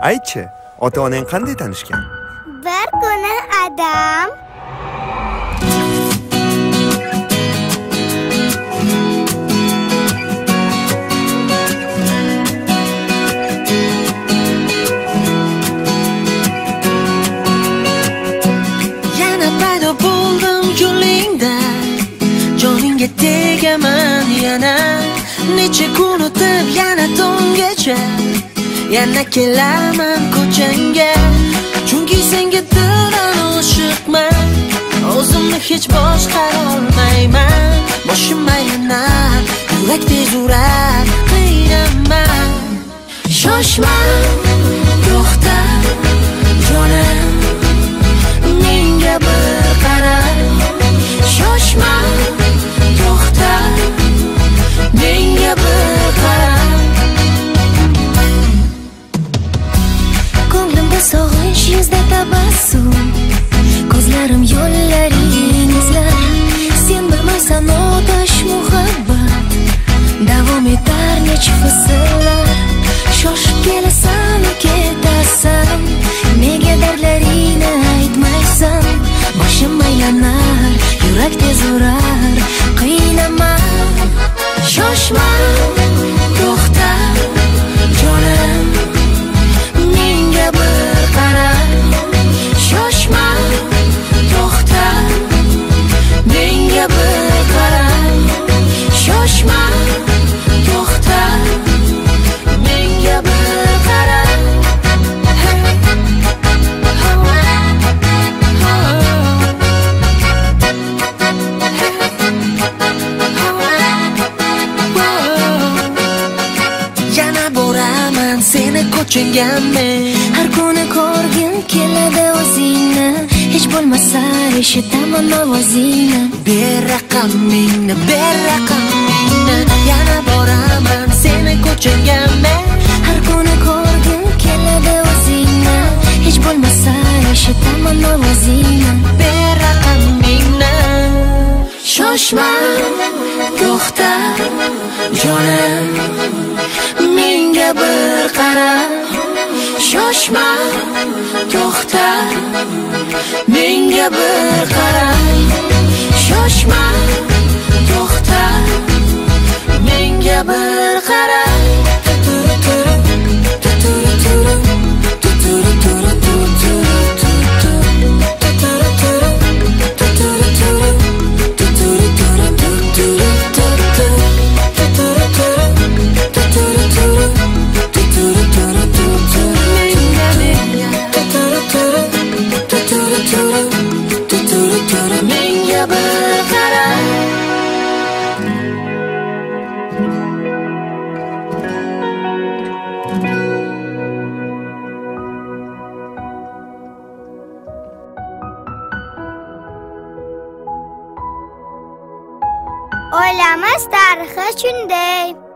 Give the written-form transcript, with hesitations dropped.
Aytchi, ota-onang qanday tanishgan? Bir kuni adam yana paydo bo'ldim yo'lingda, joningga tegaman yana. Necha kun o'tib yana tonggacha, yana kelaman ko'changga. Chunki senga dilan oshiqman, o'zimni hech boshqara olmayman. Boshim aylanar, yurak tez urar, qiynaman. Shoshma, to'xta, jonim, menga bir qara. Shoshma, to'xta, menga bir qara. ko'nglimda sog'inch, yuzda tabassum, ko'zlarim yo'llaring izlar. Sen bilmaysan otash muhabbat davom etar necha fasllar. Shoshib kelasan, ketasan, nega dardlaringni aytmaysan? Boshim aylanar, yurak tez urar, qiynaman. Shoshma, to'xta, jonim, menga bir qara. Shoshma, to'xta, menga bir qara. Shoshma, to'xta, menga bir qara. Yana boraman seni ko'chinggamen. Har kuni ko'rgim keladi o'zingni, hech bo'lmasa eshitaman ovozingni. Ber raqamingni, ber raqamingni. Yana boraman seni ko'chinggamen. Har kuni ko'rgim keladi o'zingni, hech bo'lmasa eshitaman ovozingni. Ber raqamingni. Shoshma, to'xta, Jonim, menga bir qara. Shoshma, to'xta, menga bir qara. Shoshma, to'xta, menga bir qara. Menga bir qara. Oilamiz tarixi shunday.